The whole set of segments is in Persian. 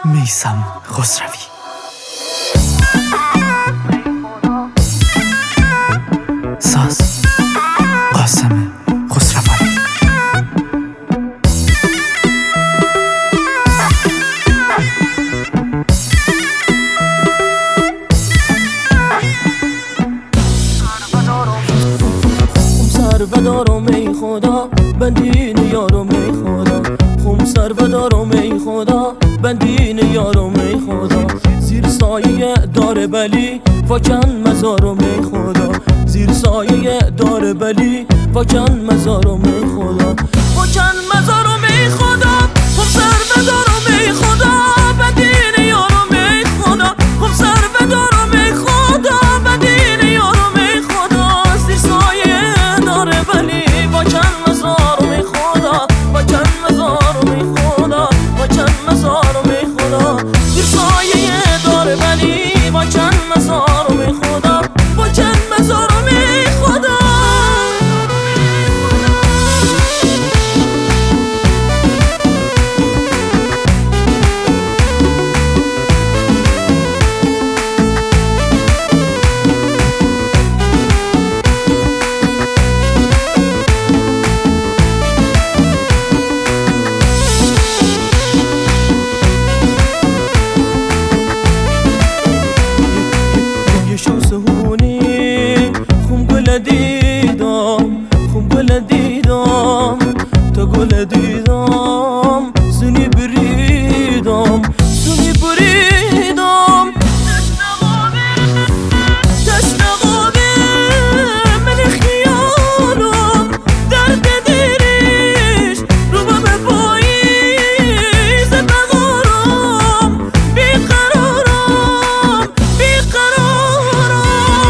میثم خسروی. ساز قاسم خسروانی. سر و دارم ای خدا بندین یارم ای خدا، خم سر و دارم ای خدا بندین یارم ای خدا، زیر سایه دار بلی فکن مزارم ای خدا، زیر سایه دار بلی فکن مزارم ای خدا، فکن مزارم ای خدا، خم سر و دارم ای خدا بندین یارم ای خدا، خم سر و دارم ای خدا بندین یارم ای خدا، زیر سایه دار بلی فکن مزارم ای خدا، فکن مزارم ای خدا، فکن مزارم ای خدا، زیر سایه دار بلی فکن مزارم ای خدا، فکن مزارم ای خدا. دیدم تا گل دیدم سنی بریدم سنی بریدم تشنقابه من خیالم درد دیرش رو به پاییز بغارم بیقرارم بیقرارم.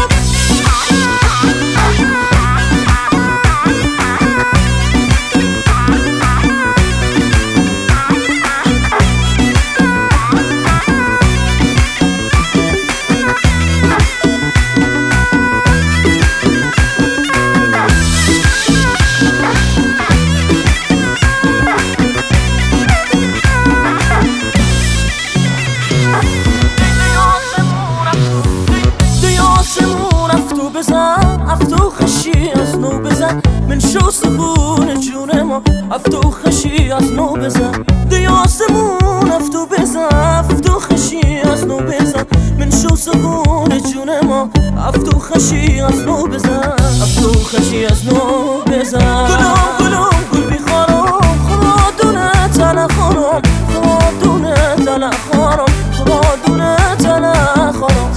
افتو خشی از نو بزن من شو سخون جون ما، افتو خشی از نو بزن دی آسمون، افتو بزن افتو خشی از نو بزن من شو سخون جون ما، افتو خشی از نو بزن افتو خشی از نو بزن. گلوم گلوم گل بیخارم خدا دونه تنه خارم، خدا دونه تنه خارم، خدا دونه تنه خارم.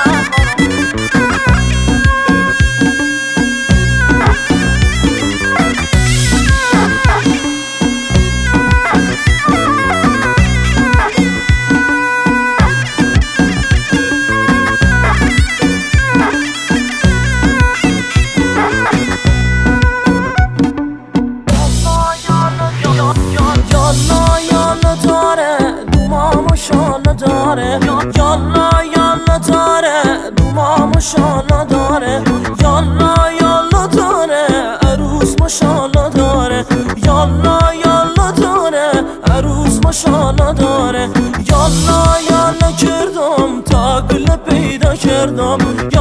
یالا یالا داره دوما ماشاءالله داره، یالا یالا داره عروس ماشاءالله داره، یالا یالا داره عروس ماشاءالله داره، یالا یالا کردم تا گل پیدا کردم.